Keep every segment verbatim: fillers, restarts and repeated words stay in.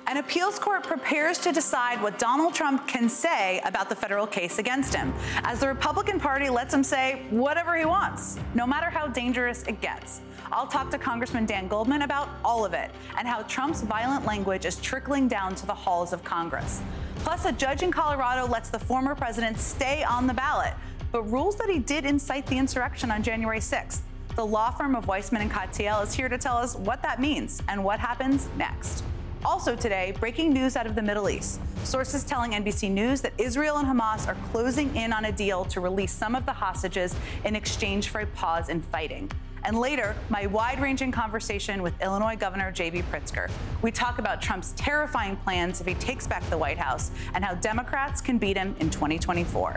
An appeals court prepares to decide what Donald Trump can say about the federal case against him, as the Republican Party lets him say whatever he wants, no matter how dangerous it gets. I'll talk to Congressman Dan Goldman about all of it and how Trump's violent language is trickling down to the halls of Congress. Plus, a judge in Colorado lets the former president stay on the ballot, but rules that he did incite the insurrection on January sixth. The law firm of Weissman and Katyal is here to tell us what that means and what happens next. Also today, breaking news out of the Middle East. Sources telling N B C News that Israel and Hamas are closing in on a deal to release some of the hostages in exchange for a pause in fighting. And later, my wide-ranging conversation with Illinois Governor J B Pritzker. We talk about Trump's terrifying plans if he takes back the White House and how Democrats can beat him in twenty twenty-four.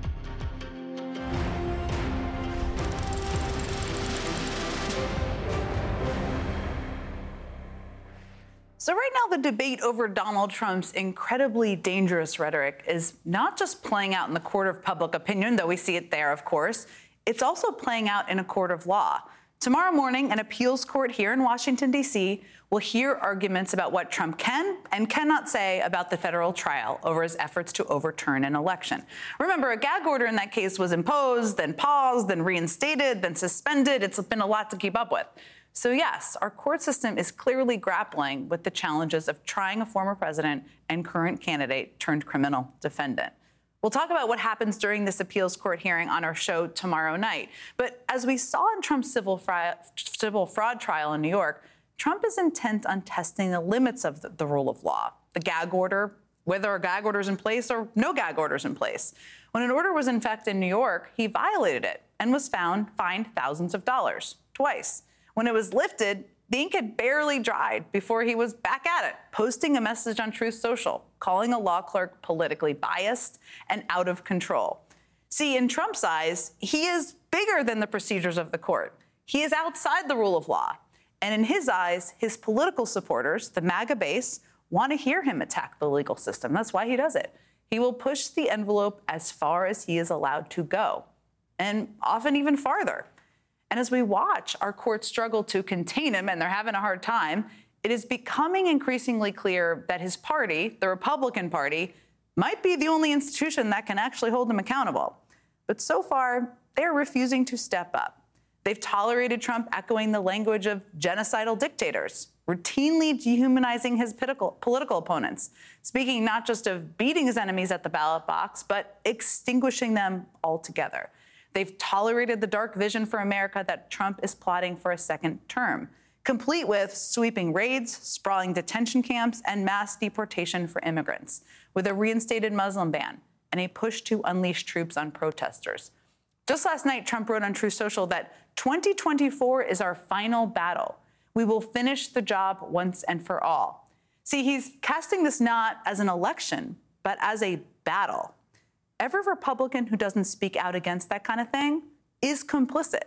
So right now, the debate over Donald Trump's incredibly dangerous rhetoric is not just playing out in the court of public opinion, though we see it there, of course. It's also playing out in a court of law. Tomorrow morning, an appeals court here in Washington, D C will hear arguments about what Trump can and cannot say about the federal trial over his efforts to overturn an election. Remember, a gag order in that case was imposed, then paused, then reinstated, then suspended. It's been a lot to keep up with. So yes, our court system is clearly grappling with the challenges of trying a former president and current candidate turned criminal defendant. We'll talk about what happens during this appeals court hearing on our show tomorrow night. But as we saw in Trump's civil fraud, civil fraud trial in New York, Trump is intent on testing the limits of the, the rule of law, the gag order, whether a gag order is in place or no gag orders in place. When an order was in effect in New York, he violated it and was found fined thousands of dollars twice. When it was lifted, the ink had barely dried before he was back at it, posting a message on Truth Social, calling a law clerk politically biased and out of control. See, in Trump's eyes, he is bigger than the procedures of the court. He is outside the rule of law. And in his eyes, his political supporters, the MAGA base, want to hear him attack the legal system. That's why he does it. He will push the envelope as far as he is allowed to go, and often even farther. And as we watch our courts struggle to contain him, and they're having a hard time, it is becoming increasingly clear that his party, the Republican Party, might be the only institution that can actually hold him accountable. But so far, they're refusing to step up. They've tolerated Trump echoing the language of genocidal dictators, routinely dehumanizing his political, political opponents, speaking not just of beating his enemies at the ballot box, but extinguishing them altogether. They've tolerated the dark vision for America that Trump is plotting for a second term, complete with sweeping raids, sprawling detention camps, and mass deportation for immigrants, with a reinstated Muslim ban and a push to unleash troops on protesters. Just last night, Trump wrote on Truth Social that twenty twenty-four is our final battle. We will finish the job once and for all. See, he's casting this not as an election, but as a battle. Every Republican who doesn't speak out against that kind of thing is complicit.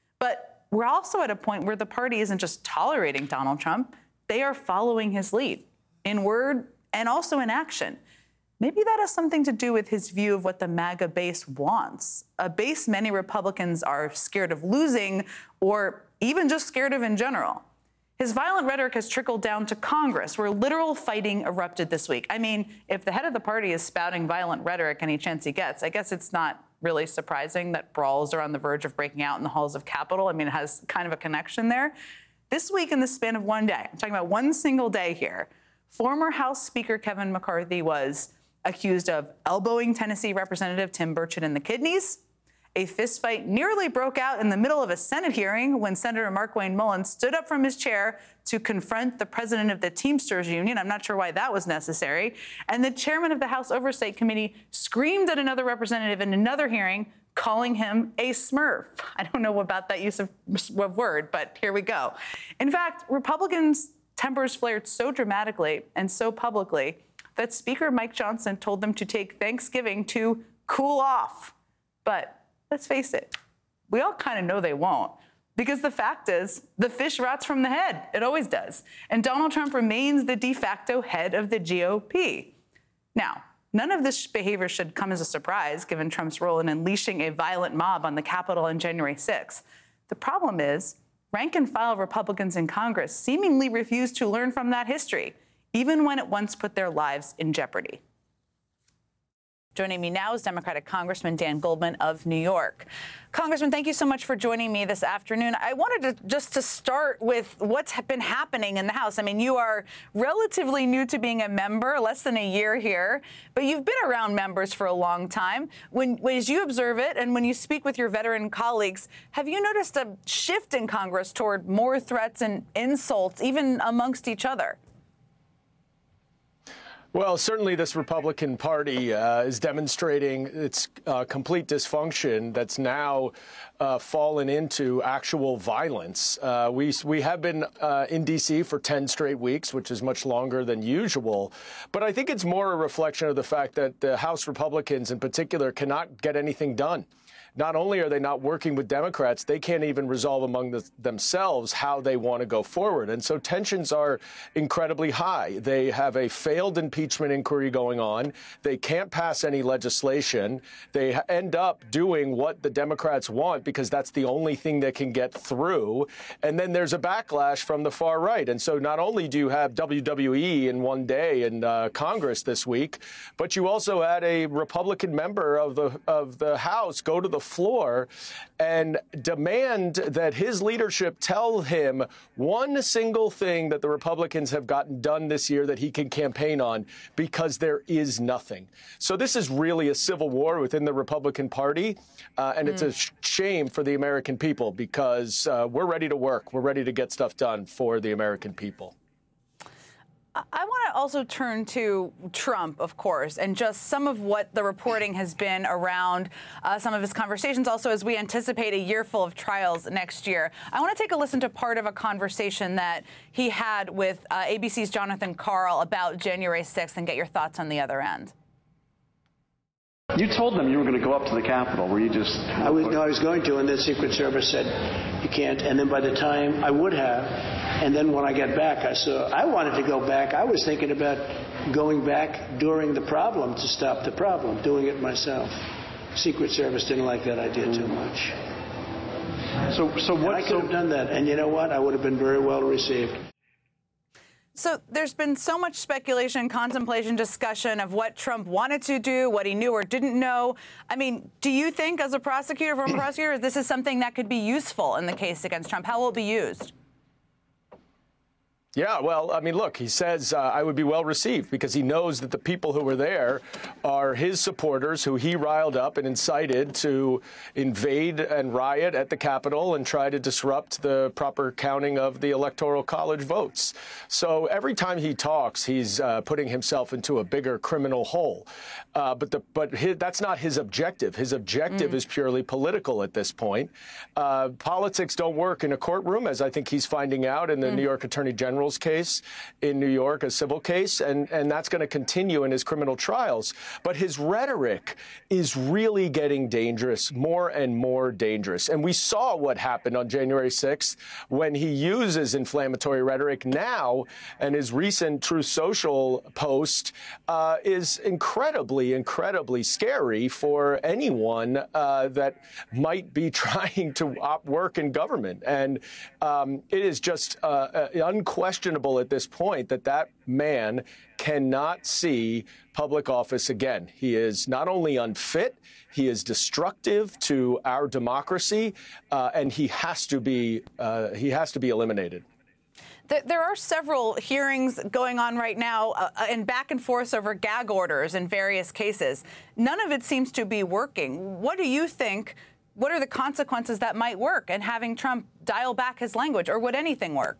But we're also at a point where the party isn't just tolerating Donald Trump, they are following his lead in word and also in action. Maybe that has something to do with his view of what the MAGA base wants, a base many Republicans are scared of losing or even just scared of in general. His violent rhetoric has trickled down to Congress, where literal fighting erupted this week. I mean, if the head of the party is spouting violent rhetoric any chance he gets, I guess it's not really surprising that brawls are on the verge of breaking out in the halls of Capitol. I mean, it has kind of a connection there. This week, in the span of one day, I'm talking about one single day here, former House Speaker Kevin McCarthy was accused of elbowing Tennessee Representative Tim Burchett in the kidneys. A fistfight nearly broke out in the middle of a Senate hearing when Senator Markwayne Mullin stood up from his chair to confront the president of the Teamsters Union. I'm not sure why that was necessary. And the chairman of the House Oversight Committee screamed at another representative in another hearing, calling him a Smurf. I don't know about that use of, of word, but here we go. In fact, Republicans' tempers flared so dramatically and so publicly that Speaker Mike Johnson told them to take Thanksgiving to cool off. But let's face it, we all kind of know they won't, because the fact is the fish rots from the head. It always does. And Donald Trump remains the de facto head of the G O P. Now, none of this behavior should come as a surprise, given Trump's role in unleashing a violent mob on the Capitol on January sixth. The problem is rank and file Republicans in Congress seemingly refuse to learn from that history, even when it once put their lives in jeopardy. Joining me now is Democratic Congressman Dan Goldman of New York. Congressman, thank you so much for joining me this afternoon. I wanted to just to start with what's been happening in the House. I mean, you are relatively new to being a member, less than a year here, but you've been around members for a long time. When, as you observe it and when you speak with your veteran colleagues, have you noticed a shift in Congress toward more threats and insults, even amongst each other? Well, certainly this Republican Party uh, is demonstrating its uh, complete dysfunction that's now uh, fallen into actual violence. Uh, we, we have been uh, in D C for ten straight weeks, which is much longer than usual. But I think it's more a reflection of the fact that the House Republicans in particular cannot get anything done. Not only are they not working with Democrats, they can't even resolve among the, themselves how they want to go forward. And so tensions are incredibly high. They have a failed impeachment inquiry going on. They can't pass any legislation. They end up doing what the Democrats want because that's the only thing that can get through. And then there's a backlash from the far right. And so not only do you have W W E in one day in uh, Congress this week, but you also had a Republican member of the of the House go to the floor and demand that his leadership tell him one single thing that the Republicans have gotten done this year that he can campaign on, because there is nothing. So this is really a civil war within the Republican Party, uh, and mm. it's a sh- shame for the American people, because uh, we're ready to work. We're ready to get stuff done for the American people. I want to also turn to Trump, of course, and just some of what the reporting has been around uh, some of his conversations, also as we anticipate a year full of trials next year. I want to take a listen to part of a conversation that he had with uh, A B C's Jonathan Karl about January sixth and get your thoughts on the other end. You told them you were going to go up to the Capitol. Were you just... I was, no, I was going to, and the Secret Service said, you can't. And then by the time I would have, and then when I got back, I saw, I wanted to go back. I was thinking about going back during the problem to stop the problem, doing it myself. Secret Service didn't like that idea too much. So, so what... And I could so, have done that, and you know what? I would have been very well received. So there's been so much speculation, contemplation, discussion of what Trump wanted to do, what he knew or didn't know. I mean, do you think, as a prosecutor, former prosecutor, this is something that could be useful in the case against Trump? How will it be used? Yeah, well, I mean, look, he says uh, I would be well received because he knows that the people who were there are his supporters who he riled up and incited to invade and riot at the Capitol and try to disrupt the proper counting of the Electoral College votes. So every time he talks, he's uh, putting himself into a bigger criminal hole. Uh, but the, but his, that's not his objective. His objective mm. is purely political at this point. Uh, politics don't work in a courtroom, as I think he's finding out in the mm. New York Attorney General case in New York, a civil case, and, and that's going to continue in his criminal trials. But his rhetoric is really getting dangerous, more and more dangerous. And we saw what happened on January sixth when he uses inflammatory rhetoric now, and his recent Truth Social post uh, is incredibly, incredibly scary for anyone uh, that might be trying to op- work in government. And um, it is just uh, unquestionable at this point that that man cannot see public office again. He is not only unfit, he is destructive to our democracy, uh, and he has to be uh, he has to be eliminated. There are several hearings going on right now uh, and back and forth over gag orders in various cases. None of it seems to be working. What do you think? What are the consequences that might work in having Trump dial back his language, or would anything work?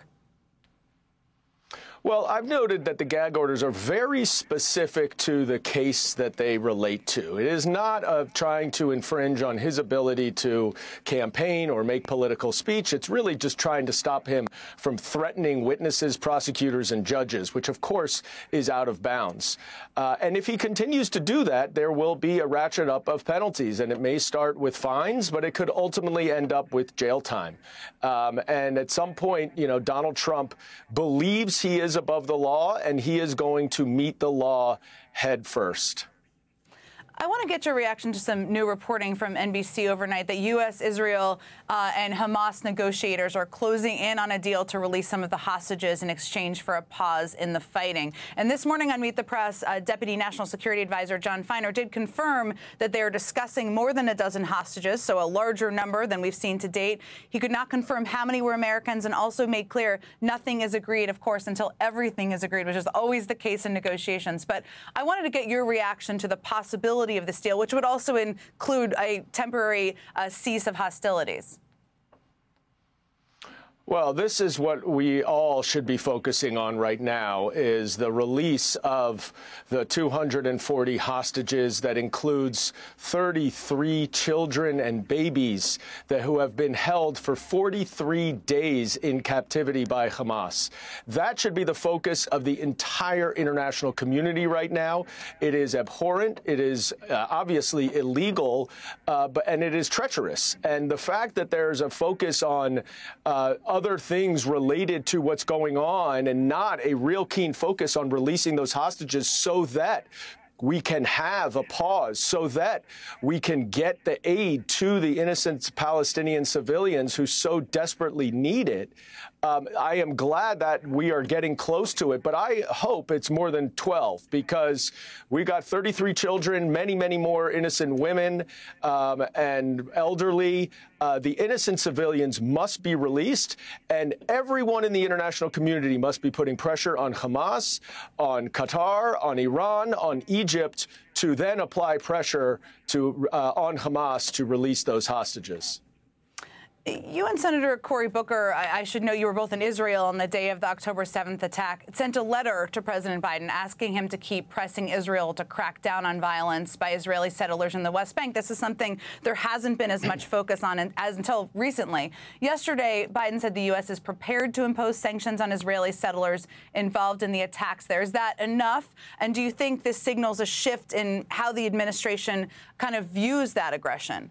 Well, I've noted that the gag orders are very specific to the case that they relate to. It is not of trying to infringe on his ability to campaign or make political speech. It's really just trying to stop him from threatening witnesses, prosecutors, and judges, which, of course, is out of bounds. Uh, and if he continues to do that, there will be a ratchet up of penalties, and it may start with fines, but it could ultimately end up with jail time. Um, and at some point, you know, Donald Trump believes he is above the law, and he is going to meet the law head first. I want to get your reaction to some new reporting from N B C overnight that U S, Israel, uh, and Hamas negotiators are closing in on a deal to release some of the hostages in exchange for a pause in the fighting. And this morning on Meet the Press, uh, Deputy National Security Advisor John Feiner did confirm that they are discussing more than a dozen hostages, so a larger number than we've seen to date. He could not confirm how many were Americans and also made clear nothing is agreed, of course, until everything is agreed, which is always the case in negotiations. But I wanted to get your reaction to the possibility of this deal, which would also include a temporary uh, cease of hostilities. Well, this is what we all should be focusing on right now, is the release of the two hundred forty hostages that includes thirty-three children and babies that who have been held for forty-three days in captivity by Hamas. That should be the focus of the entire international community right now. It is abhorrent. It is uh, obviously illegal, uh, but and it is treacherous. And the fact that there's a focus on uh, other things related to what's going on and not a real keen focus on releasing those hostages so that we can have a pause, so that we can get the aid to the innocent Palestinian civilians who so desperately need it. Um, I am glad that we are getting close to it, but I hope it's more than twelve, because we got thirty-three children, many, many more innocent women um, and elderly. Uh, the innocent civilians must be released, and everyone in the international community must be putting pressure on Hamas, on Qatar, on Iran, on Egypt to then apply pressure to uh, on Hamas to release those hostages. You and Senator Cory Booker, I, I should know you were both in Israel on the day of the October seventh attack, sent a letter to President Biden asking him to keep pressing Israel to crack down on violence by Israeli settlers in the West Bank. This is something there hasn't been as much focus on as until recently. Yesterday, Biden said the U S is prepared to impose sanctions on Israeli settlers involved in the attacks there. Is that enough? And do you think this signals a shift in how the administration kind of views that aggression?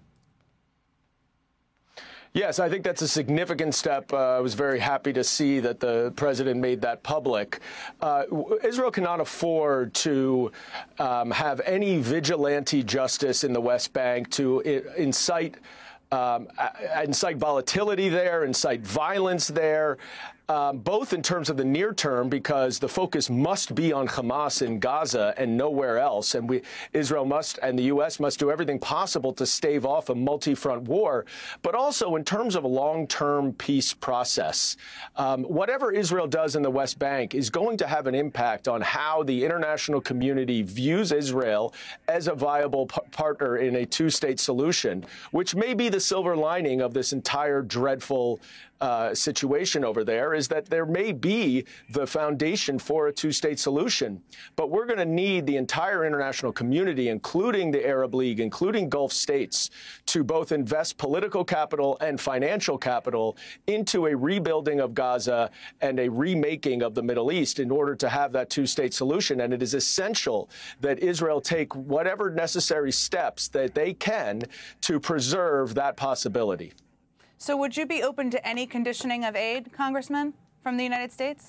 Yes, I think that's a significant step. Uh, I was very happy to see that the president made that public. Uh, Israel cannot afford to um, have any vigilante justice in the West Bank to I- incite um, incite volatility there, incite violence there. Um, both in terms of the near term, because the focus must be on Hamas in Gaza and nowhere else. And we, Israel must and the U S must do everything possible to stave off a multi-front war, but also in terms of a long-term peace process. Um, whatever Israel does in the West Bank is going to have an impact on how the international community views Israel as a viable p- partner in a two-state solution, which may be the silver lining of this entire dreadful Uh, situation over there, is that there may be the foundation for a two-state solution. But we're going to need the entire international community, including the Arab League, including Gulf states, to both invest political capital and financial capital into a rebuilding of Gaza and a remaking of the Middle East in order to have that two-state solution. And it is essential that Israel take whatever necessary steps that they can to preserve that possibility. So would you be open to any conditioning of aid, Congressman, from the United States?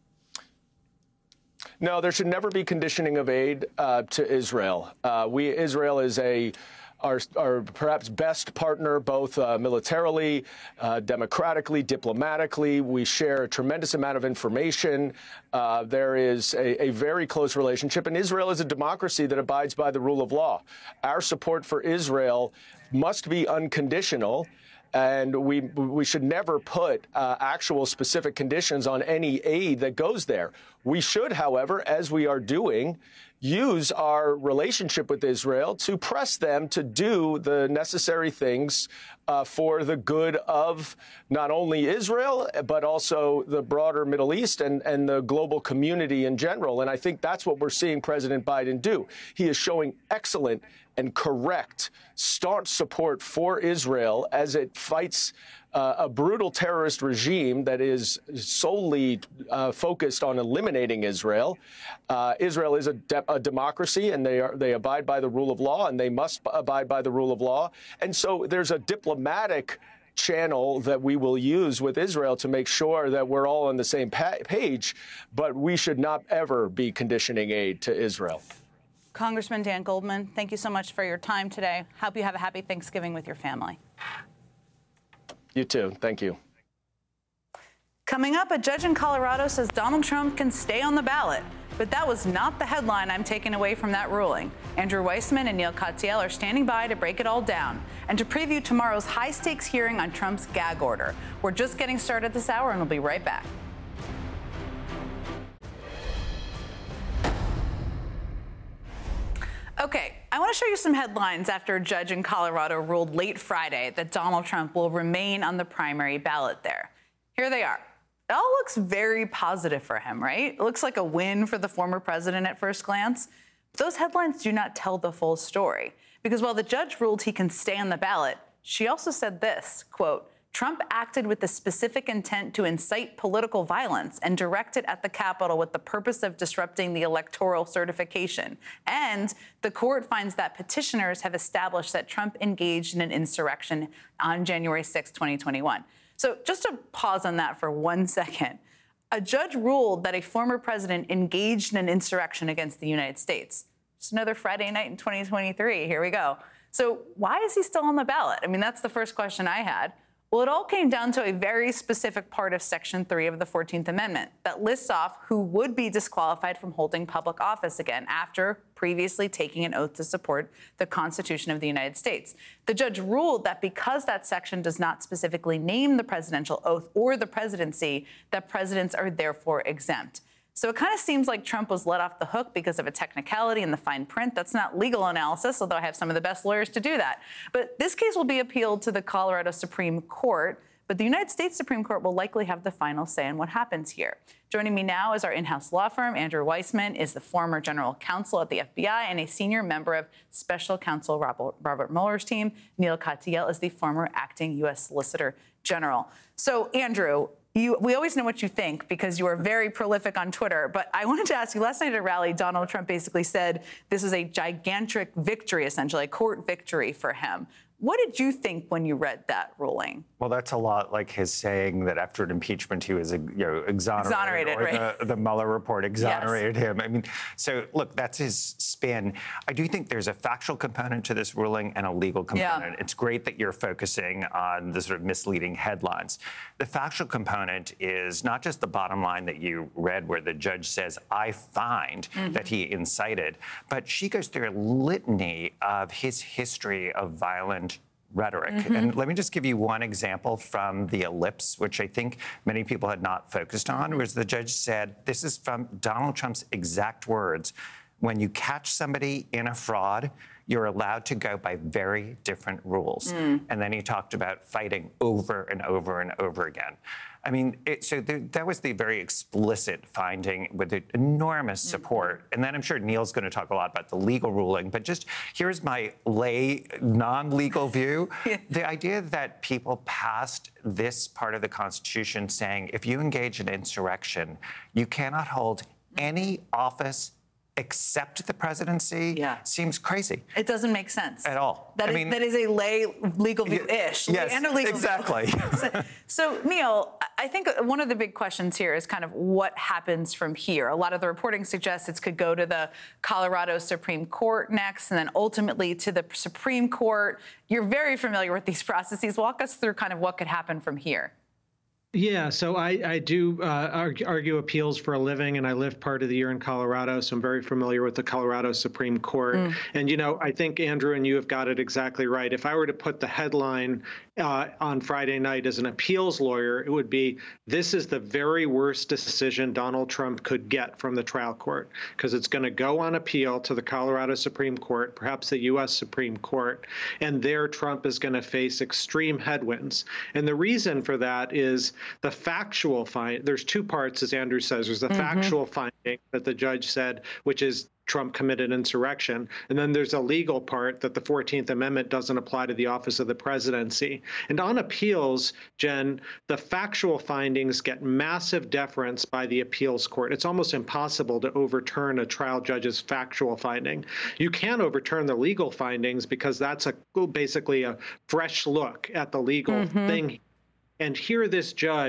No, there should never be conditioning of aid uh, to Israel. Uh, we Israel is a our, our perhaps best partner, both uh, militarily, uh, democratically, diplomatically. We share a tremendous amount of information. Uh, there is a, a very close relationship, and Israel is a democracy that abides by the rule of law. Our support for Israel must be unconditional. And we we should never put uh, actual specific conditions on any aid that goes there. We should, however, as we are doing, use our relationship with Israel to press them to do the necessary things uh, for the good of not only Israel, but also the broader Middle East and, and the global community in general. And I think that's what we're seeing President Biden do. He is showing excellent and correct, staunch support for Israel as it fights uh, a brutal terrorist regime that is solely uh, focused on eliminating Israel. Uh, Israel is a, de- a democracy, and they are they abide by the rule of law, and they must abide by the rule of law. And so there's a diplomatic channel that we will use with Israel to make sure that we're all on the same pa- page, but we should not ever be conditioning aid to Israel. Congressman Dan Goldman, thank you so much for your time today. Hope you have a happy Thanksgiving with your family. You too. Thank you. Coming up, a judge in Colorado says Donald Trump can stay on the ballot. But that was not the headline I'm taking away from that ruling. Andrew Weissman and Neil Katyal are standing by to break it all down and to preview tomorrow's high-stakes hearing on Trump's gag order. We're just getting started this hour, and we'll be right back. Okay, I want to show you some headlines after a judge in Colorado ruled late Friday that Donald Trump will remain on the primary ballot there. Here they are. It all looks very positive for him, right? It looks like a win for the former president at first glance. But those headlines do not tell the full story. Because while the judge ruled he can stay on the ballot, she also said this, quote, Trump acted with the specific intent to incite political violence and direct it at the Capitol with the purpose of disrupting the electoral certification. And the court finds that petitioners have established that Trump engaged in an insurrection on January sixth, twenty twenty-one. So just to pause on that for one second, a judge ruled that a former president engaged in an insurrection against the United States. Just another Friday night in twenty twenty-three. Here we go. So why is he still on the ballot? I mean, that's the first question I had. Well, it all came down to a very specific part of Section three of the fourteenth Amendment that lists off who would be disqualified from holding public office again after previously taking an oath to support the Constitution of the United States. The judge ruled that because that section does not specifically name the presidential oath or the presidency, that presidents are therefore exempt. So it kind of seems like Trump was let off the hook because of a technicality in the fine print. That's not legal analysis, although I have some of the best lawyers to do that. But this case will be appealed to the Colorado Supreme Court, but the United States Supreme Court will likely have the final say on what happens here. Joining me now is our in-house law firm. Andrew Weissman is the former general counsel at the F B I and a senior member of special counsel Robert, Robert Mueller's team. Neil Katyal is the former acting U S Solicitor General. So, Andrew, You, we always know what you think because you are very prolific on Twitter. But I wanted to ask you, last night at a rally, Donald Trump basically said this is a gigantic victory, essentially, a court victory for him. What did you think when you read that ruling? Well, that's a lot like his saying that after an impeachment, he was, you know, exonerated. Exonerated, or right. The, the Mueller report exonerated yes. him. I mean, so look, that's his spin. I do think there's a factual component to this ruling and a legal component. Yeah. It's great that you're focusing on the sort of misleading headlines. The factual component is not just the bottom line that you read where the judge says, I find mm-hmm. that he incited, but she goes through a litany of his history of violent rhetoric. Mm-hmm. And let me just give you one example from the ellipse, which I think many people had not focused on, was the judge said, this is from Donald Trump's exact words, when you catch somebody in a fraud, you're allowed to go by very different rules. Mm. And then he talked about fighting over and over and over again. I mean, it, so there, that was the very explicit finding with enormous support. Mm-hmm. And then I'm sure Neil's going to talk a lot about the legal ruling. But just here's my lay, non-legal view. Yeah. The idea that people passed this part of the Constitution saying if you engage in insurrection, you cannot hold any office except the presidency yeah. seems crazy. It doesn't make sense. At all. That, I is, mean, that is a lay legal view-ish. Yes, and a legal exactly. so, so, Neil, I think one of the big questions here is kind of what happens from here. A lot of the reporting suggests it could go to the Colorado Supreme Court next and then ultimately to the Supreme Court. You're very familiar with these processes. Walk us through kind of what could happen from here. Yeah, so I, I do uh, argue, argue appeals for a living, and I lived part of the year in Colorado, so I'm very familiar with the Colorado Supreme Court. Mm. And, you know, I think, Andrew, and you have got it exactly right. If I were to put the headline uh, on Friday night as an appeals lawyer, it would be, this is the very worst decision Donald Trump could get from the trial court, because it's going to go on appeal to the Colorado Supreme Court, perhaps the U S Supreme Court, and there Trump is going to face extreme headwinds. And the reason for that is the factual find. There's two parts, as Andrew says. There's the mm-hmm. factual finding that the judge said, which is Trump committed insurrection. And then there's a legal part that the fourteenth Amendment doesn't apply to the office of the presidency. And on appeals, Jen, the factual findings get massive deference by the appeals court. It's almost impossible to overturn a trial judge's factual finding. You can overturn the legal findings because that's a basically a fresh look at the legal mm-hmm. thing. And here this judge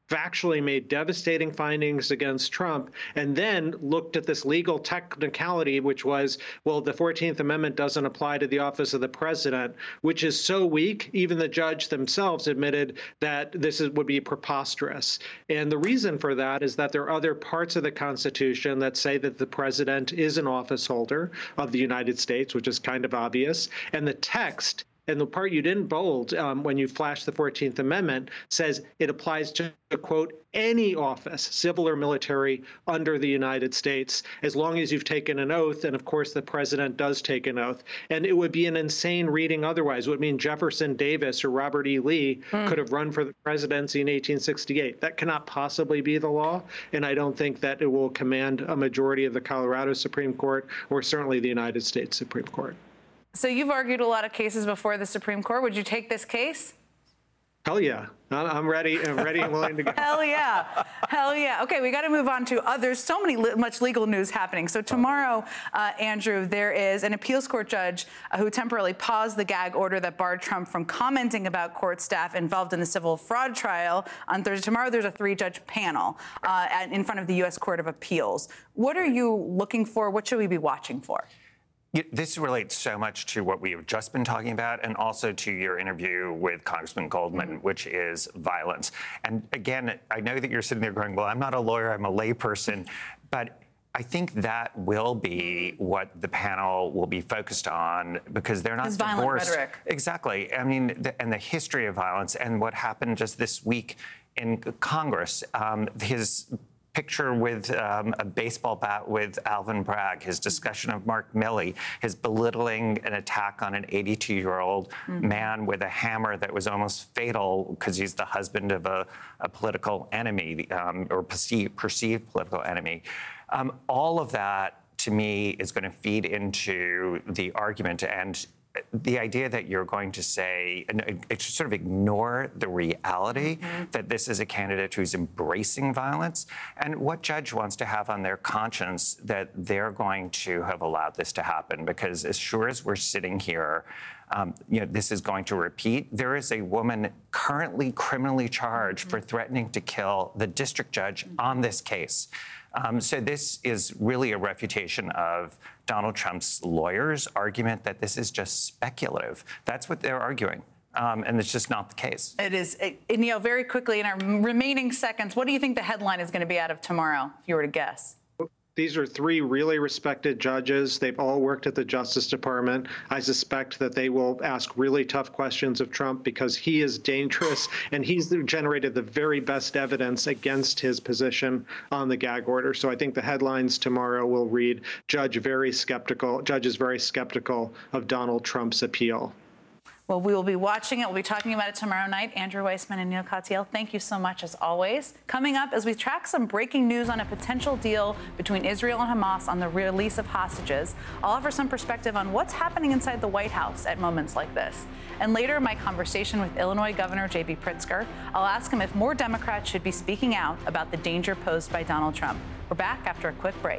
factually made devastating findings against Trump, and then looked at this legal technicality, which was, well, the fourteenth Amendment doesn't apply to the office of the president, which is so weak, even the judge themselves admitted that this is, would be preposterous. And the reason for that is that there are other parts of the Constitution that say that the president is an office holder of the United States, which is kind of obvious. And the text, and the part you didn't bold um, when you flashed the fourteenth Amendment, says it applies to, quote, any office, civil or military, under the United States, as long as you've taken an oath. And of course, the president does take an oath. And it would be an insane reading otherwise. It would mean Jefferson Davis or Robert E. Lee mm. could have run for the presidency in eighteen sixty-eight. That cannot possibly be the law. And I don't think that it will command a majority of the Colorado Supreme Court or certainly the United States Supreme Court. So you've argued a lot of cases before the Supreme Court. Would you take this case? Hell yeah. I'm ready. I'm ready and willing to go. Hell yeah. Hell yeah. Okay, we got to move on to others. So many much legal news happening. So tomorrow, uh, Andrew, there is an appeals court judge uh, who temporarily paused the gag order that barred Trump from commenting about court staff involved in the civil fraud trial. On Thursday, tomorrow, there's a three-judge panel uh, at, in front of the U S Court of Appeals. What are you looking for? What should we be watching for? This relates so much to what we have just been talking about and also to your interview with Congressman Goldman, which is violence. And again, I know that you're sitting there going, well, I'm not a lawyer, I'm a layperson, but I think that will be what the panel will be focused on because they're not His divorced. Violent rhetoric. Exactly. I mean, the, and the history of violence and what happened just this week in Congress. Um, his picture with um, a baseball bat with Alvin Bragg, his discussion of Mark Milley, his belittling an attack on an eighty-two-year-old mm-hmm. man with a hammer that was almost fatal because he's the husband of a, a political enemy um, or perceived, perceived political enemy. Um, all of that, to me, is going to feed into the argument and the idea that you're going to say, sort of ignore the reality mm-hmm. that this is a candidate who's embracing violence, and what judge wants to have on their conscience that they're going to have allowed this to happen? Because as sure as we're sitting here, um, you know, this is going to repeat. There is a woman currently criminally charged mm-hmm. for threatening to kill the district judge mm-hmm. on this case. Um, so this is really a refutation of Donald Trump's lawyers' argument that this is just speculative. That's what they're arguing. Um, and it's just not the case. It is. It, and, you know, very quickly in our remaining seconds, what do you think the headline is going to be out of tomorrow, if you were to guess? These are three really respected judges. They've all worked at the Justice Department. I suspect that they will ask really tough questions of Trump because he is dangerous and he's generated the very best evidence against his position on the gag order. So I think the headlines tomorrow will read, Judge very skeptical, Judge is very skeptical of Donald Trump's appeal. Well, we will be watching it. We'll be talking about it tomorrow night. Andrew Weissmann and Neil Katyal, thank you so much, as always. Coming up, as we track some breaking news on a potential deal between Israel and Hamas on the release of hostages, I'll offer some perspective on what's happening inside the White House at moments like this. And later, my conversation with Illinois Governor J B Pritzker, I'll ask him if more Democrats should be speaking out about the danger posed by Donald Trump. We're back after a quick break.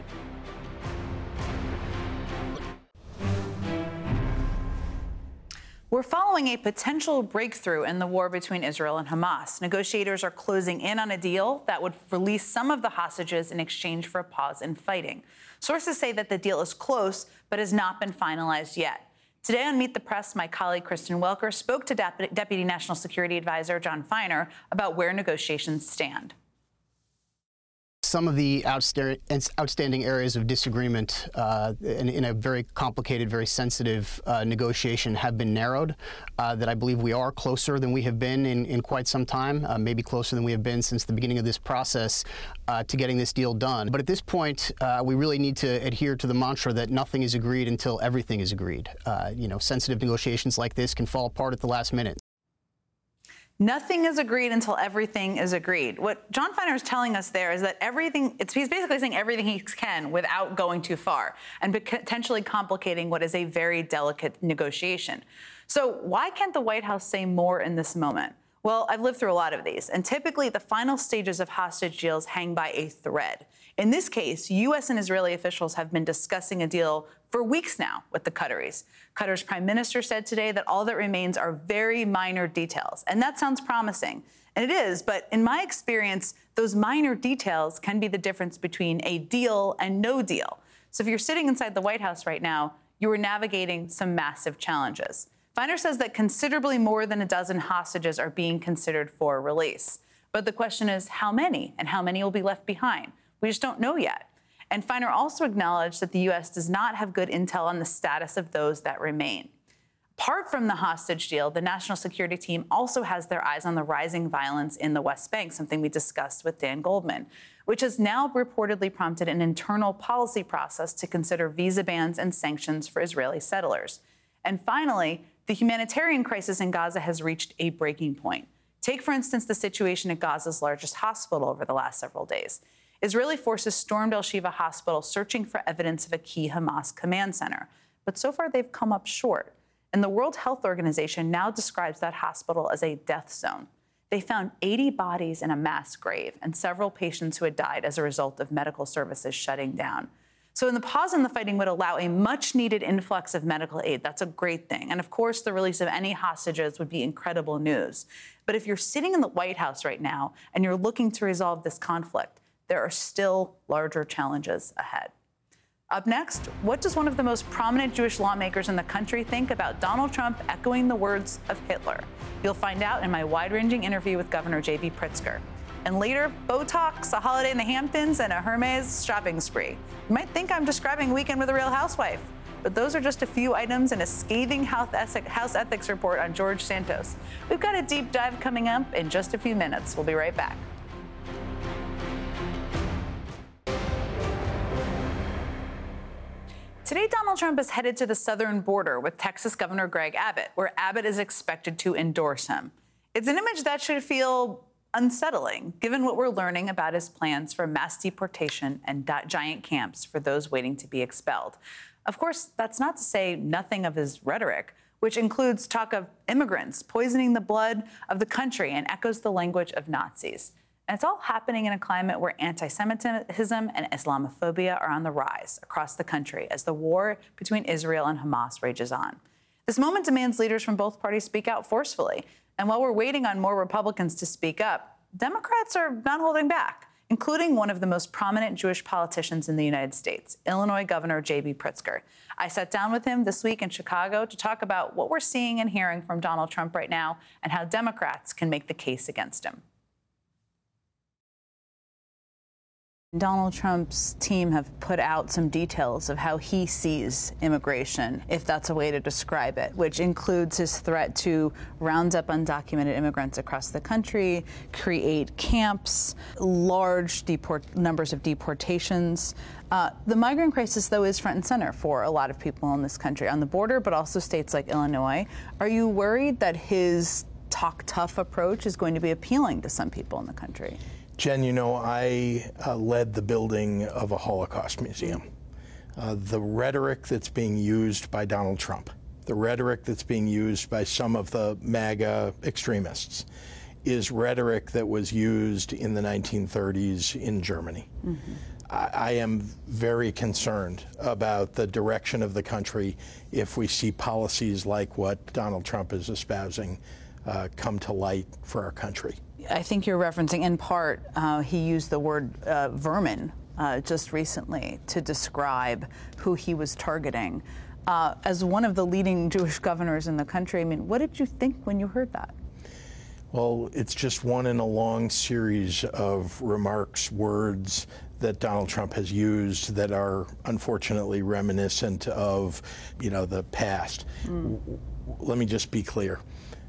We're following a potential breakthrough in the war between Israel and Hamas. Negotiators are closing in on a deal that would release some of the hostages in exchange for a pause in fighting. Sources say that the deal is close, but has not been finalized yet. Today on Meet the Press, my colleague Kristen Welker spoke to Dep- Deputy National Security Advisor John Feiner about where negotiations stand. Some of the outstanding areas of disagreement uh, in, in a very complicated, very sensitive uh, negotiation have been narrowed, uh, that I believe we are closer than we have been in, in quite some time, uh, maybe closer than we have been since the beginning of this process uh, to getting this deal done. But at this point, uh, we really need to adhere to the mantra that nothing is agreed until everything is agreed. Uh, you know, sensitive negotiations like this can fall apart at the last minute. Nothing is agreed until everything is agreed. What John Feiner is telling us there is that everything, it's, he's basically saying everything he can without going too far and potentially complicating what is a very delicate negotiation. So why can't the White House say more in this moment? Well, I've lived through a lot of these, and typically the final stages of hostage deals hang by a thread. In this case, U S and Israeli officials have been discussing a deal for weeks now with the Qataris. Qatar's prime minister said today that all that remains are very minor details, and that sounds promising. And it is, but in my experience, those minor details can be the difference between a deal and no deal. So if you're sitting inside the White House right now, you are navigating some massive challenges. Finder says that considerably more than a dozen hostages are being considered for release. But the question is how many, and how many will be left behind? We just don't know yet. And Finder also acknowledged that the U S does not have good intel on the status of those that remain. Apart from the hostage deal, the national security team also has their eyes on the rising violence in the West Bank, something we discussed with Dan Goldman, which has now reportedly prompted an internal policy process to consider visa bans and sanctions for Israeli settlers. And finally, the humanitarian crisis in Gaza has reached a breaking point. Take, for instance, the situation at Gaza's largest hospital over the last several days. Israeli forces stormed Al-Shifa Hospital searching for evidence of a key Hamas command center. But so far, they've come up short. And the World Health Organization now describes that hospital as a death zone. They found eighty bodies in a mass grave and several patients who had died as a result of medical services shutting down. So, in the pause in the fighting would allow a much-needed influx of medical aid. That's a great thing. And, of course, the release of any hostages would be incredible news. But if you're sitting in the White House right now and you're looking to resolve this conflict, there are still larger challenges ahead. Up next, what does one of the most prominent Jewish lawmakers in the country think about Donald Trump echoing the words of Hitler? You'll find out in my wide-ranging interview with Governor J B Pritzker. And later, Botox, a holiday in the Hamptons, and a Hermes shopping spree. You might think I'm describing a weekend with a Real Housewife, but those are just a few items in a scathing house ethics report on George Santos. We've got a deep dive coming up in just a few minutes. We'll be right back. Today, Donald Trump is headed to the southern border with Texas Governor Greg Abbott, where Abbott is expected to endorse him. It's an image that should feel unsettling, given what we're learning about his plans for mass deportation and giant camps for those waiting to be expelled. Of course, that's not to say nothing of his rhetoric, which includes talk of immigrants poisoning the blood of the country and echoes the language of Nazis. And it's all happening in a climate where anti-Semitism and Islamophobia are on the rise across the country as the war between Israel and Hamas rages on. This moment demands leaders from both parties speak out forcefully. And while we're waiting on more Republicans to speak up, Democrats are not holding back, including one of the most prominent Jewish politicians in the United States, Illinois Governor J B Pritzker. I sat down with him this week in Chicago to talk about what we're seeing and hearing from Donald Trump right now and how Democrats can make the case against him. Donald Trump's team have put out some details of how he sees immigration, if that's a way to describe it, which includes his threat to round up undocumented immigrants across the country, create camps, large deport numbers of deportations. Uh, the migrant crisis, though, is front and center for a lot of people in this country, on the border, but also states like Illinois. Are you worried that his talk tough approach is going to be appealing to some people in the country? Jen, you know, I uh, led the building of a Holocaust museum. Uh, the rhetoric that's being used by Donald Trump, the rhetoric that's being used by some of the MAGA extremists, is rhetoric that was used in the nineteen thirties in Germany. Mm-hmm. I, I am very concerned about the direction of the country if we see policies like what Donald Trump is espousing uh, come to light for our country. I think you're referencing, in part, uh, he used the word uh, vermin uh, just recently to describe who he was targeting. Uh, as one of the leading Jewish governors in the country, I mean, what did you think when you heard that? Well, it's just one in a long series of remarks, words that Donald Trump has used that are unfortunately reminiscent of, you know, the past. Mm. Let me just be clear.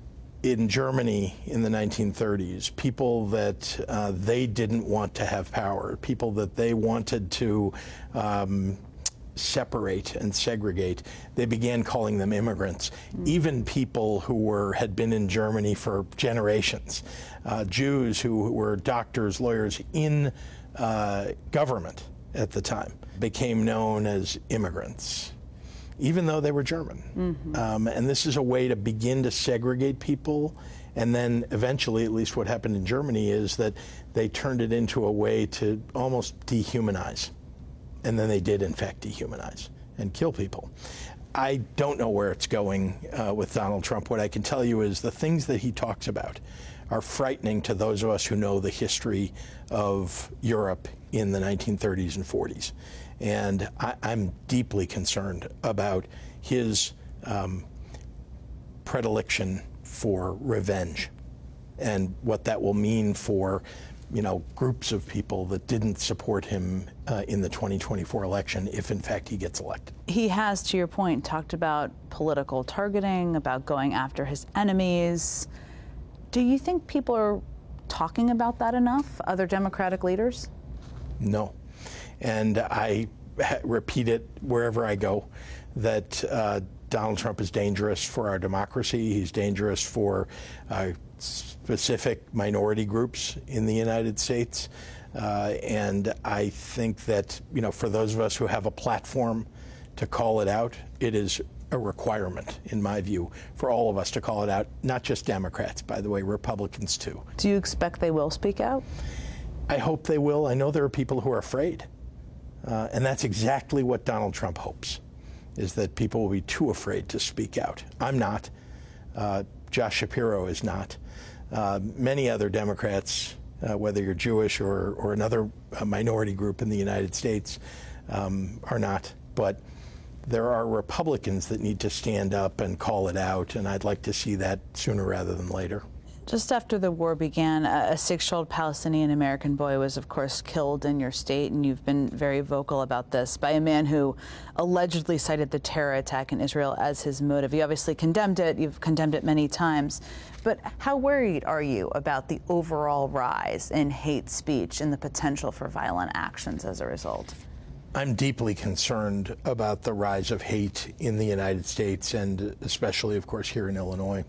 In Germany in the nineteen thirties, people that uh, they didn't want to have power, people that they wanted to um, separate and segregate, they began calling them immigrants. Mm. Even people who were had been in Germany for generations, uh, Jews who were doctors, lawyers in uh, government at the time, became known as immigrants, even though they were German. Mm-hmm. Um, and this is a way to begin to segregate people. And then eventually, at least what happened in Germany, is that they turned it into a way to almost dehumanize. And then they did, in fact, dehumanize and kill people. I don't know where it's going uh, with Donald Trump. What I can tell you is the things that he talks about are frightening to those of us who know the history of Europe in the nineteen thirties and forties. And I, I'm deeply concerned about his um, predilection for revenge and what that will mean for, you know, groups of people that didn't support him uh, in the twenty twenty-four election, if in fact he gets elected. He has, to your point, talked about political targeting, about going after his enemies. Do you think people are talking about that enough, other Democratic leaders? No. And I repeat it wherever I go, that uh, Donald Trump is dangerous for our democracy. He's dangerous for uh, specific minority groups in the United States. Uh, and I think that, you know, for those of us who have a platform to call it out, it is a requirement, in my view, for all of us to call it out, not just Democrats, by the way, Republicans too. Do you expect they will speak out? I hope they will. I know there are people who are afraid. Uh, and that's exactly what Donald Trump hopes, is that people will be too afraid to speak out. I'm not. Uh, Josh Shapiro is not. Uh, many other Democrats, uh, whether you're Jewish or, or another uh, minority group in the United States, um, are not. But there are Republicans that need to stand up and call it out, and I'd like to see that sooner rather than later. Just after the war began, a six-year-old Palestinian-American boy was, of course, killed in your state, and you've been very vocal about this, by a man who allegedly cited the terror attack in Israel as his motive. You obviously condemned it. You've condemned it many times. But how worried are you about the overall rise in hate speech and the potential for violent actions as a result? I'm deeply concerned about the rise of hate in the United States, and especially, of course, here in Illinois.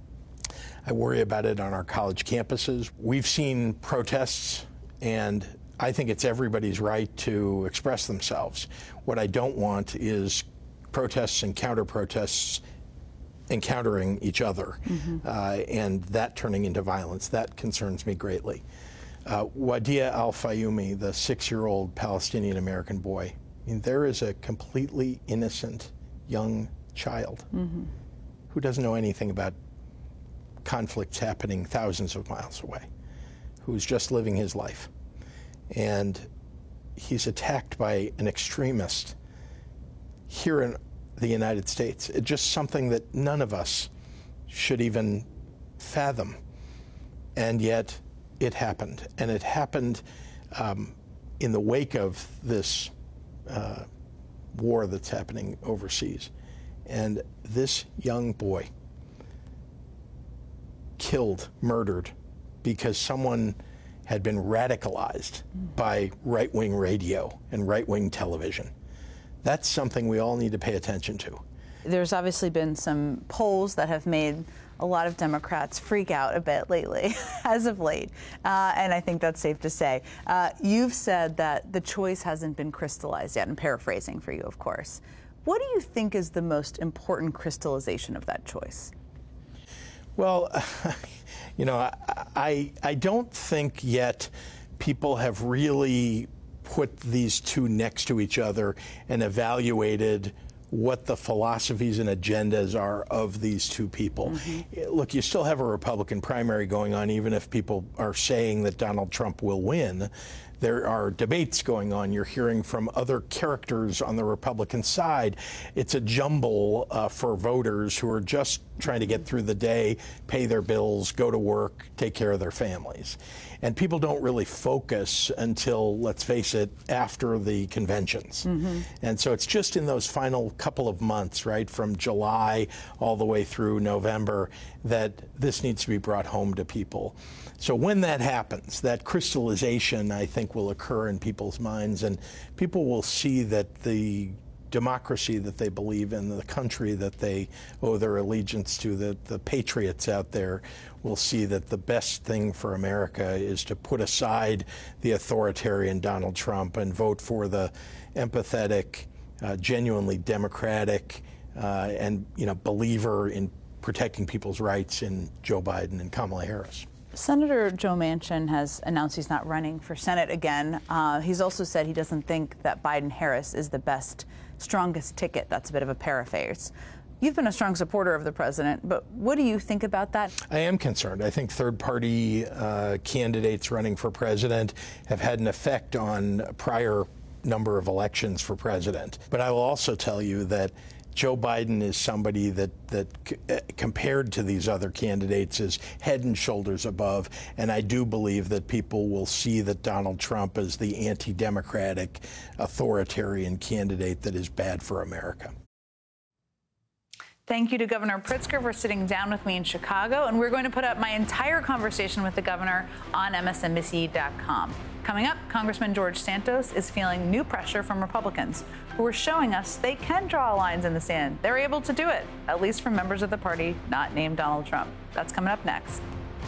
I worry about it on our college campuses. We've seen protests, and I think it's everybody's right to express themselves. What I don't want is protests and counter-protests encountering each other, mm-hmm. uh, and that turning into violence. That concerns me greatly. Uh, Wadea Al-Fayumi, the six-year-old Palestinian-American boy, I mean, there is a completely innocent young child mm-hmm. who doesn't know anything about conflicts happening thousands of miles away, who's just living his life. And he's attacked by an extremist here in the United States. It's just something that none of us should even fathom. And yet it happened. And it happened um, in the wake of this uh, war that's happening overseas. And this young boy killed, murdered, because someone had been radicalized by right-wing radio and right-wing television. That's something we all need to pay attention to. There's obviously been some polls that have made a lot of Democrats freak out a bit lately, as of late, uh, and I think that's safe to say. Uh, you've said that the choice hasn't been crystallized yet. I'm paraphrasing for you, of course. What do you think is the most important crystallization of that choice? Well, you know, I, I, I don't think yet people have really put these two next to each other and evaluated what the philosophies and agendas are of these two people. Mm-hmm. Look, you still have a Republican primary going on, even if people are saying that Donald Trump will win. There are debates going on. You're hearing from other characters on the Republican side. It's a jumble uh, for voters who are just trying to get through the day, pay their bills, go to work, take care of their families. And people don't really focus until, let's face it, after the conventions. Mm-hmm. And so it's just in those final couple of months, right, from July all the way through November, that this needs to be brought home to people. So when that happens, that crystallization, I think, will occur in people's minds, and people will see that the democracy that they believe in, the country that they owe their allegiance to, the, the patriots out there will see that the best thing for America is to put aside the authoritarian Donald Trump and vote for the empathetic, uh, genuinely democratic, uh, and, you know, believer in protecting people's rights in Joe Biden and Kamala Harris. Senator Joe Manchin has announced he's not running for Senate again. Uh, he's also said he doesn't think that Biden-Harris is the best, strongest ticket. That's a bit of a paraphrase. You've been a strong supporter of the president, but what do you think about that? I am concerned. I think third-party uh, candidates running for president have had an effect on prior number of elections for president. But I will also tell you that Joe Biden is somebody that, that uh, compared to these other candidates is head and shoulders above. And I do believe that people will see that Donald Trump is the anti-democratic, authoritarian candidate that is bad for America. Thank you to Governor Pritzker for sitting down with me in Chicago. And we're going to put up my entire conversation with the governor on M S N B C dot com. Coming up, Congressman George Santos is feeling new pressure from Republicans who are showing us they can draw lines in the sand. They're able to do it, at least from members of the party not named Donald Trump. That's coming up next.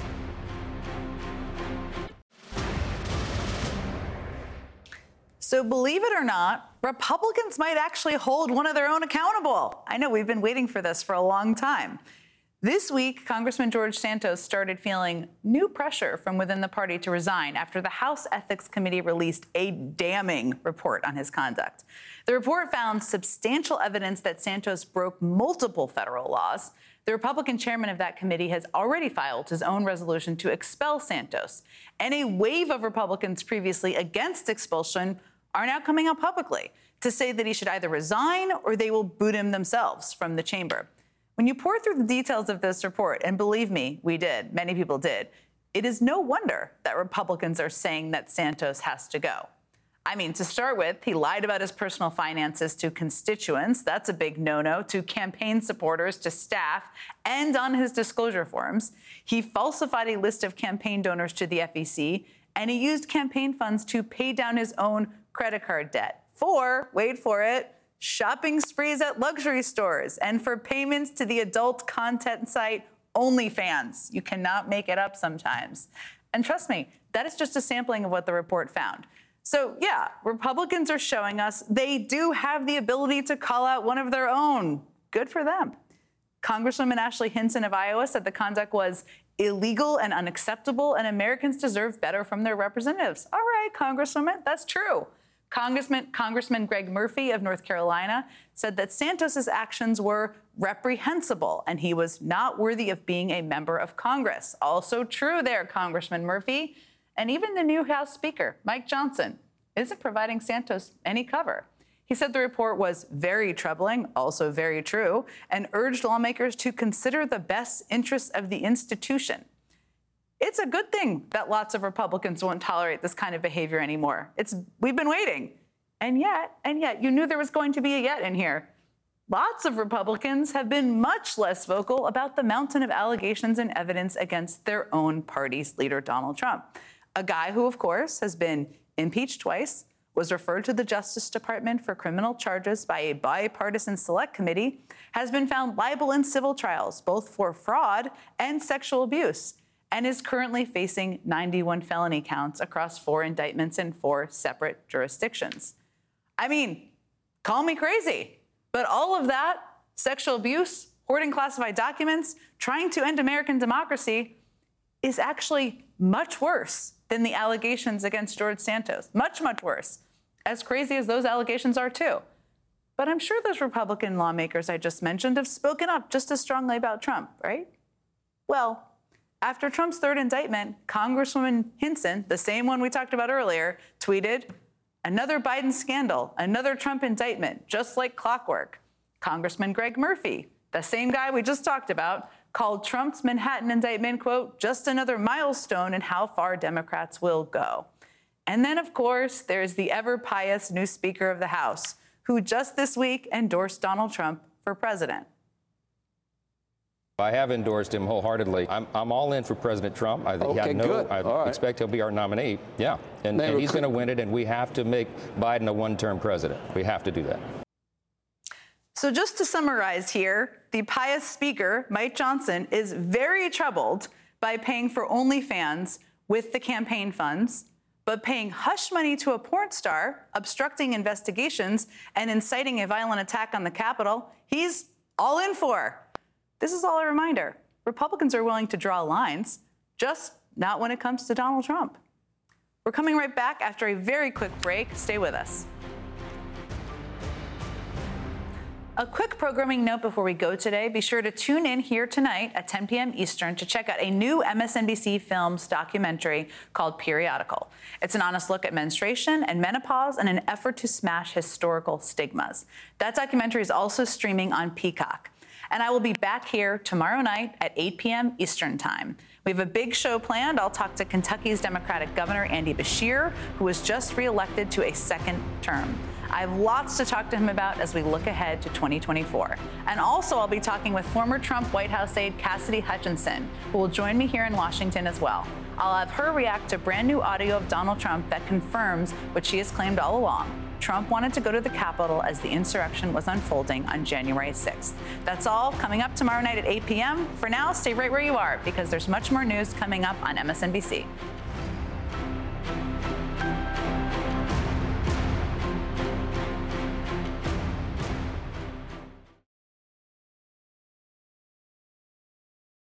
So believe it or not, Republicans might actually hold one of their own accountable. I know we've been waiting for this for a long time. This week, Congressman George Santos started feeling new pressure from within the party to resign after the House Ethics Committee released a damning report on his conduct. The report found substantial evidence that Santos broke multiple federal laws. The Republican chairman of that committee has already filed his own resolution to expel Santos, and a wave of Republicans previously against expulsion are now coming out publicly to say that he should either resign or they will boot him themselves from the chamber. When you pour through the details of this report, and believe me, we did, many people did, it is no wonder that Republicans are saying that Santos has to go. I mean, to start with, he lied about his personal finances to constituents. That's a big no-no. To campaign supporters, to staff, and on his disclosure forms. He falsified a list of campaign donors to the F E C, and he used campaign funds to pay down his own credit card debt for, wait for it, shopping sprees at luxury stores and for payments to the adult content site OnlyFans. You cannot make it up sometimes. And trust me, that is just a sampling of what the report found. So yeah, Republicans are showing us they do have the ability to call out one of their own. Good for them. Congresswoman Ashley Hinson of Iowa said the conduct was illegal and unacceptable, and Americans deserve better from their representatives. All right, Congresswoman, that's true. Congressman, Congressman Greg Murphy of North Carolina said that Santos's actions were reprehensible and he was not worthy of being a member of Congress. Also true there, Congressman Murphy. And even the new House Speaker, Mike Johnson, isn't providing Santos any cover. He said the report was very troubling, also very true, and urged lawmakers to consider the best interests of the institution. It's a good thing that lots of Republicans won't tolerate this kind of behavior anymore. It's, we've been waiting. And yet, and yet, you knew there was going to be a yet in here. Lots of Republicans have been much less vocal about the mountain of allegations and evidence against their own party's leader, Donald Trump. A guy who, of course, has been impeached twice, was referred to the Justice Department for criminal charges by a bipartisan select committee, has been found liable in civil trials, both for fraud and sexual abuse, and is currently facing ninety-one felony counts across four indictments in four separate jurisdictions. I mean, call me crazy, but all of that, sexual abuse, hoarding classified documents, trying to end American democracy, is actually much worse than the allegations against George Santos. Much, much worse. As crazy as those allegations are, too. But I'm sure those Republican lawmakers I just mentioned have spoken up just as strongly about Trump, right? Well, after Trump's third indictment, Congresswoman Hinson, the same one we talked about earlier, tweeted, "Another Biden scandal, another Trump indictment, just like clockwork." Congressman Greg Murphy, the same guy we just talked about, called Trump's Manhattan indictment, quote, "just another milestone in how far Democrats will go." And then, of course, there's the ever-pious new Speaker of the House, who just this week endorsed Donald Trump for president. I have endorsed him wholeheartedly. I'm, I'm all in for President Trump. I, okay, I know, good. I all expect right. he'll be our nominee. Yeah, and, and he's going to win it, and we have to make Biden a one-term president. We have to do that. So just to summarize here, the pious speaker, Mike Johnson, is very troubled by paying for OnlyFans with the campaign funds, but paying hush money to a porn star, obstructing investigations, and inciting a violent attack on the Capitol, he's all in for. This is all a reminder. Republicans are willing to draw lines, just not when it comes to Donald Trump. We're coming right back after a very quick break. Stay with us. A quick programming note before we go today. Be sure to tune in here tonight at ten p.m. Eastern to check out a new M S N B C Films documentary called Periodical. It's an honest look at menstruation and menopause in an effort to smash historical stigmas. That documentary is also streaming on Peacock. And I will be back here tomorrow night at eight p.m. Eastern Time. We have a big show planned. I'll talk to Kentucky's Democratic Governor Andy Beshear, who was just reelected to a second term. I have lots to talk to him about as we look ahead to twenty twenty-four. And also, I'll be talking with former Trump White House aide Cassidy Hutchinson, who will join me here in Washington as well. I'll have her react to brand new audio of Donald Trump that confirms what she has claimed all along. Trump wanted to go to the Capitol as the insurrection was unfolding on January sixth. That's all coming up tomorrow night at eight p.m. For now, stay right where you are because there's much more news coming up on M S N B C.